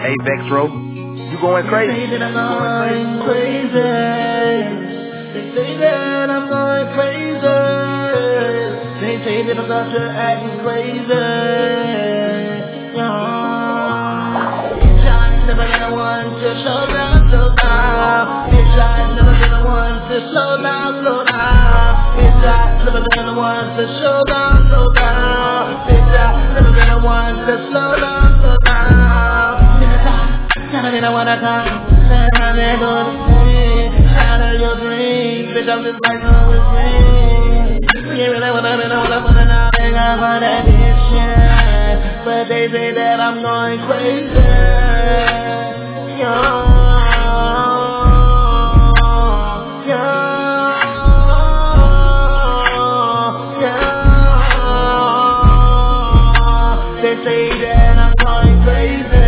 Avex Road. You going crazy? They say that I'm going crazy. They say that I'm going crazy. They say that I'm about to act crazy. Bitch, I ain't never been the one to slow down, slow down. Bitch, I ain't never been the one to slow down, slow down. Bitch, I ain't never been the one to slow down, slow down. Bitch, I ain't never been the one to slow down, slow down. Gotta be the one I come. I'm able to see out of your dreams. Bitch, I'm just like with me. You really wanna be the one I wanna know. They got for that bitch shit. But they say that I'm going crazy. They say that I'm going crazy.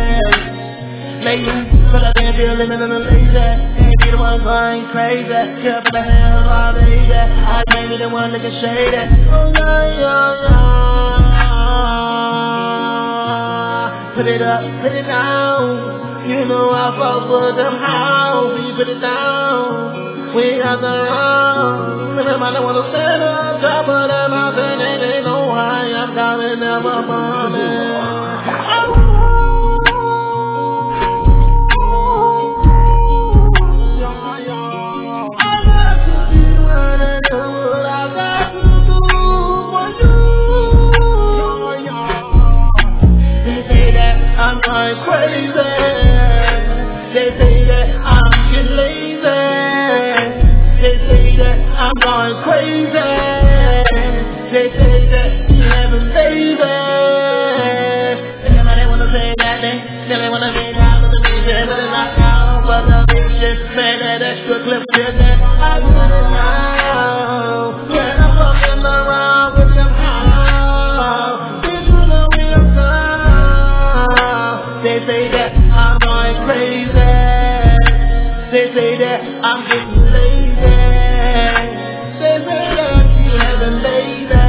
But I can't feel living in a lazy. Ain't be the one going crazy. Care for the hell of our baby. I can't be the one that can shade it. Oh yeah, yeah, yeah. Put it up, put it down. You know I fuck with them how we put it down. We got the wrong. Everybody wanna stand on top of that mountain and they know why I'm down and never mommy. I'm going crazy. They say that I'm getting lazy. They say that I'm going crazy. They say that you haven't baby. Everybody wanna say that they wanna be down with the music, but it's not down for the big shit. Man, that extra clip shit that I do it now. Yeah, I'm fucking around with them how. Bitch, you know we are done. They say that I'm going crazy. They say that I'm getting lazy. They say that you haven't baby.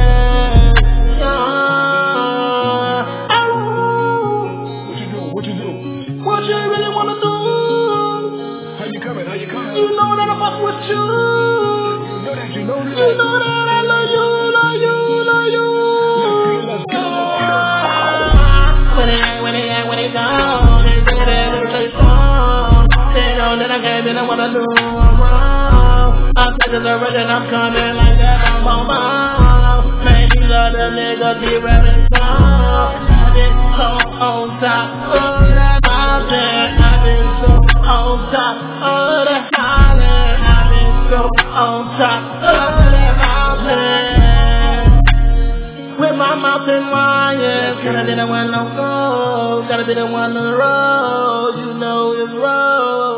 What you do? What you really wanna do? How you coming? How you coming? You know that I fuck with you. You know that. You know that I love you, love you, love you. Let's go. When they gone, they say that it'll stay strong. They know that I can't be the one to do wrong. I'm sick of the rich and I'm coming like that, bum. Man, these other niggas be rapping song. I've been so on top of that mountain. I've been so on top of the island. I've been so on top of that mountain. With my mountain lions, gotta be the one on go, gotta be the one on the road, you know it's road.